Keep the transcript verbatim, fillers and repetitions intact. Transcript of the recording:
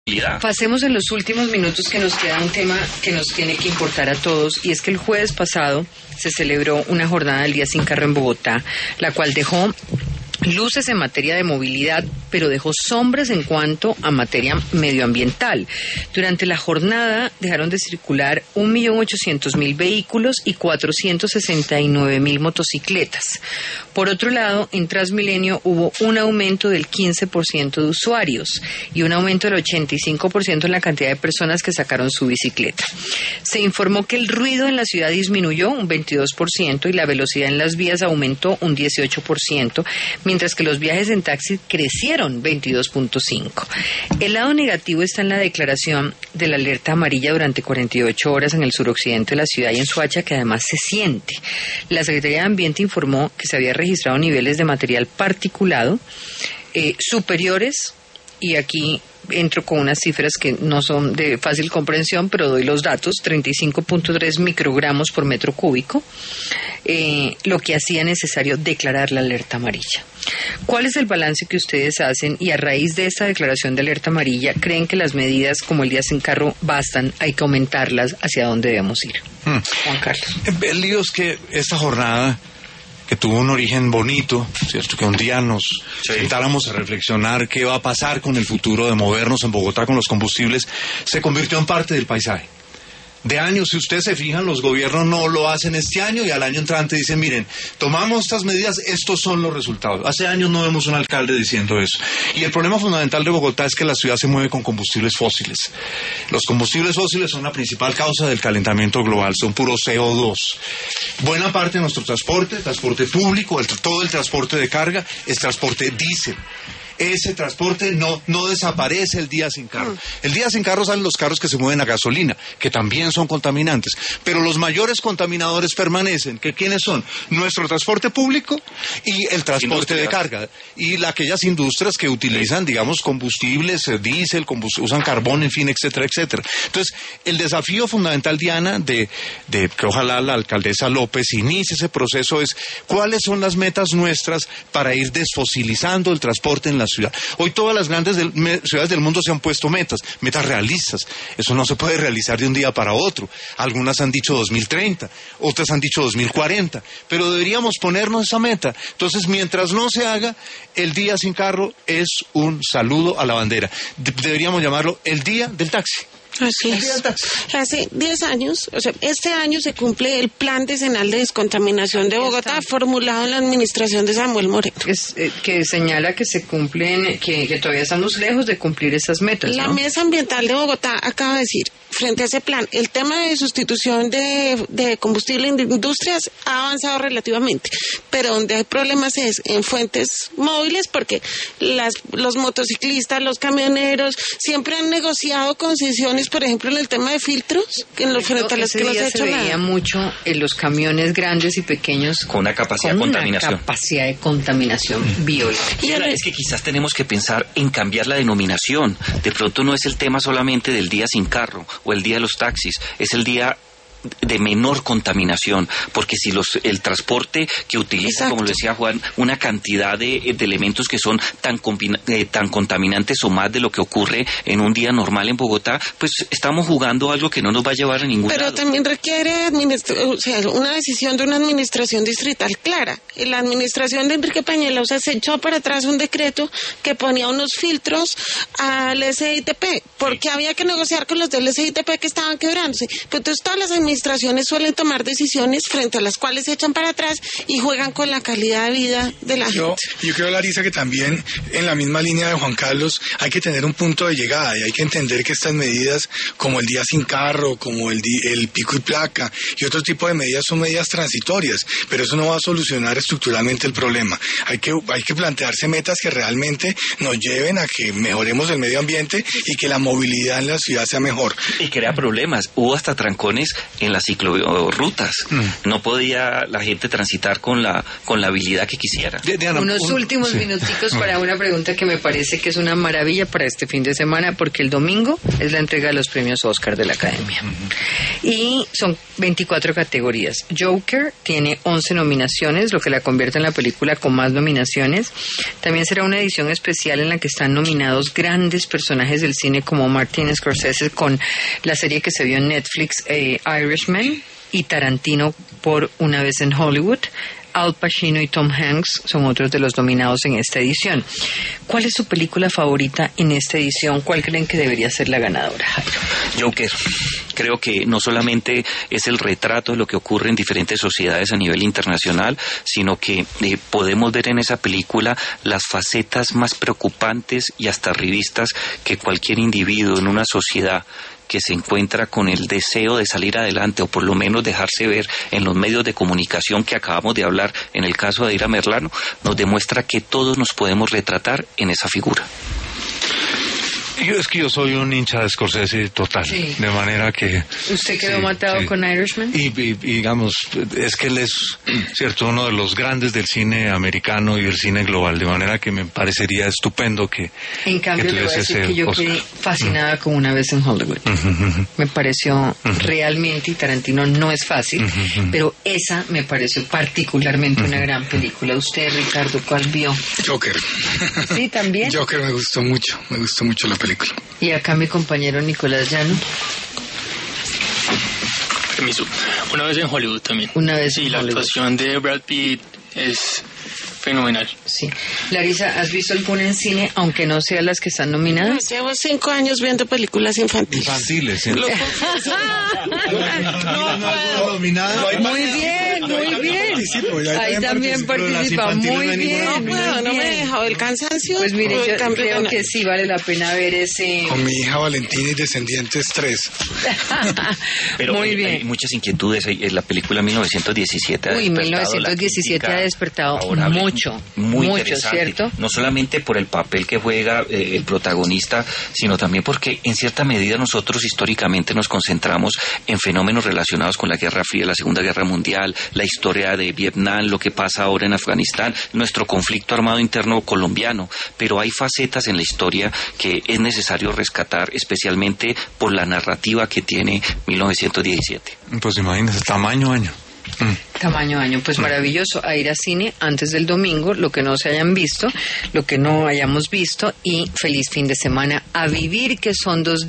Pasemos en los últimos minutos que nos queda un tema que nos tiene que importar a todos, y es que el jueves pasado se celebró una jornada del Día Sin Carro en Bogotá, la cual dejó luces en materia de movilidad, pero dejó sombras en cuanto a materia medioambiental. Durante la jornada dejaron de circular un millón ochocientos mil vehículos y cuatrocientos sesenta y nueve mil motocicletas. Por otro lado, en Transmilenio hubo un aumento del quince por ciento de usuarios y un aumento del ochenta y cinco por ciento en la cantidad de personas que sacaron su bicicleta. Se informó que el ruido en la ciudad disminuyó un veintidós por ciento y la velocidad en las vías aumentó un dieciocho por ciento, mientras que los viajes en taxi crecieron veintidós punto cinco por ciento. El lado negativo está en la declaración de la alerta amarilla durante cuarenta y ocho horas en el suroccidente de la ciudad y en Soacha, que además se siente. La Secretaría de Ambiente informó que se había registrado niveles de material particulado eh, superiores, y aquí entro con unas cifras que no son de fácil comprensión, pero doy los datos: treinta y cinco punto tres microgramos por metro cúbico, eh, lo que hacía necesario declarar la alerta amarilla. ¿Cuál es el balance que ustedes hacen? Y a raíz de esta declaración de alerta amarilla, ¿creen que las medidas como el Día Sin Carro bastan? ¿Hay que aumentarlas? ¿Hacia dónde debemos ir? Hmm. Juan Carlos. El lío es que esta jornada, que tuvo un origen bonito, ¿cierto? Que un día nos sí. sentáramos a reflexionar qué va a pasar con el futuro de movernos en Bogotá con los combustibles, se convirtió en parte del paisaje. De años, si ustedes se fijan, los gobiernos no lo hacen este año y al año entrante dicen, miren, tomamos estas medidas, estos son los resultados. Hace años no vemos un alcalde diciendo eso. Y el problema fundamental de Bogotá es que la ciudad se mueve con combustibles fósiles. Los combustibles fósiles son la principal causa del calentamiento global, son puro C O dos. Buena parte de nuestro transporte, transporte público, el, todo el transporte de carga, es transporte diésel. Ese transporte no, no desaparece el día sin carro. El día sin carro salen los carros que se mueven a gasolina, que también son contaminantes. Pero los mayores contaminadores permanecen, que ¿quiénes son? Nuestro transporte público y el transporte de carga. Y la, aquellas industrias que utilizan, digamos, combustibles, diésel, combust- usan carbón, en fin, etcétera, etcétera. Entonces, el desafío fundamental, Diana, de, de que ojalá la alcaldesa López inicie ese proceso es cuáles son las metas nuestras para ir desfosilizando el transporte en la ciudad. Hoy todas las grandes del, me, ciudades del mundo se han puesto metas, metas realistas. Eso no se puede realizar de un día para otro. Algunas han dicho dos mil treinta, otras han dicho dos mil cuarenta, pero deberíamos ponernos esa meta. Entonces, mientras no se haga, el Día Sin Carro es un saludo a la bandera. De- deberíamos llamarlo el Día del Taxi. Así es. Hace diez años, o sea, este año se cumple el Plan Decenal de Descontaminación de Bogotá, formulado en la administración de Samuel Moreno. Es, eh, que señala que se cumplen, que, que todavía estamos lejos de cumplir esas metas, La ¿no? Mesa Ambiental de Bogotá acaba de decir, frente a ese plan, el tema de sustitución de, de combustible en industrias ha avanzado relativamente, pero donde hay problemas es en fuentes móviles, porque las, los motociclistas, los camioneros, siempre han negociado concesiones, por ejemplo, en el tema de filtros, que en los frente a los que no se ha hecho se veía nada. mucho en los camiones grandes y pequeños con una capacidad con de contaminación. Una capacidad de contaminación mm. biológica. Y ahora, es que quizás tenemos que pensar en cambiar la denominación. De pronto no es el tema solamente del Día Sin Carro o el Día de los Taxis, es el día de menor contaminación, porque si los el transporte que utiliza, Exacto. como lo decía Juan, una cantidad de, de elementos que son tan combina, eh, tan contaminantes o más de lo que ocurre en un día normal en Bogotá, pues estamos jugando algo que no nos va a llevar a ningún Pero lado. también requiere administra- o sea, una decisión de una administración distrital clara. La administración de Enrique Peñalosa se echó para atrás un decreto que ponía unos filtros al S I T P, porque sí. había que negociar con los del S I T P que estaban quebrándose. Pero entonces todas las administraciones suelen tomar decisiones frente a las cuales se echan para atrás y juegan con la calidad de vida de la yo, gente. Yo creo, Larisa, que también en la misma línea de Juan Carlos hay que tener un punto de llegada y hay que entender que estas medidas como el Día Sin Carro, como el, di- el pico y placa y otro tipo de medidas son medidas transitorias, pero eso no va a solucionar estructuralmente el problema. Hay que, hay que plantearse metas que realmente nos lleven a que mejoremos el medio ambiente y que la movilidad en la ciudad sea mejor. Y crea problemas. Hubo hasta trancones en las ciclorrutas. Mm. No podía la gente transitar con la con la habilidad que quisiera. Diana, unos un, últimos sí. minuticos para una pregunta que me parece que es una maravilla para este fin de semana, porque el domingo es la entrega de los premios Oscar de la Academia. Uh-huh. Y son veinticuatro categorías. Joker tiene once nominaciones, lo que la convierte en la película con más nominaciones. También será una edición especial en la que están nominados grandes personajes del cine como Martin Scorsese con la serie que se vio en Netflix, eh, Irishman, y Tarantino por Una vez en Hollywood. Al Pacino y Tom Hanks son otros de los nominados en esta edición. ¿Cuál es su película favorita en esta edición? ¿Cuál creen que debería ser la ganadora, Jairo? Joker. Creo que no solamente es el retrato de lo que ocurre en diferentes sociedades a nivel internacional, sino que eh, podemos ver en esa película las facetas más preocupantes y hasta arribistas que cualquier individuo en una sociedad que se encuentra con el deseo de salir adelante o por lo menos dejarse ver en los medios de comunicación que acabamos de hablar en el caso de Ira Merlano, nos demuestra que todos nos podemos retratar en esa figura. Yo, es que yo soy un hincha de Scorsese total, sí. De manera que... ¿Usted quedó sí, matado sí. con Irishman? Y, y, y digamos, es que él es, cierto, uno de los grandes del cine americano y del cine global, de manera que me parecería estupendo que... En cambio, que le voy a decir que yo Oscar. quedé fascinada mm. con Una vez en Hollywood. Uh-huh. Me pareció uh-huh. realmente, y Tarantino no es fácil, uh-huh. pero esa me pareció particularmente uh-huh. una gran película. ¿Usted, Ricardo, cuál vio? Joker. Sí, también. Joker me gustó mucho, me gustó mucho la película. Y acá mi compañero Nicolás Llano. Permiso. Una vez en Hollywood también. Una vez sí, en la Hollywood. actuación de Brad Pitt es fenomenal. Sí. Larisa, ¿has visto alguna en cine, aunque no sean las que están nominadas? No, llevo cinco años viendo películas infantiles. Infantiles, ¿sí? Lo Muy bien, muy bien. Ahí también participa, muy bien. No puedo, no me he dejado el cansancio. Pues mire, yo creo que sí vale la pena ver ese... Con mi hija Valentina y Descendientes tres. Pero muy hay, bien. Hay muchas inquietudes. La película mil novecientos diecisiete ha Uy, despertado mil novecientos diecisiete ha despertado favorable. Mucho, muy mucho, interesante, ¿cierto? No solamente por el papel que juega eh, el protagonista, sino también porque en cierta medida nosotros históricamente nos concentramos en fenómenos relacionados con la Guerra Fría, la Segunda Guerra Mundial, la historia de Vietnam, lo que pasa ahora en Afganistán, nuestro conflicto armado interno colombiano, pero hay facetas en la historia que es necesario rescatar, especialmente por la narrativa que tiene mil novecientos diecisiete. Pues imagínese, tamaño año. Mm. Tamaño año, pues maravilloso, a ir a cine antes del domingo, lo que no se hayan visto, lo que no hayamos visto, y feliz fin de semana, a vivir, que son dos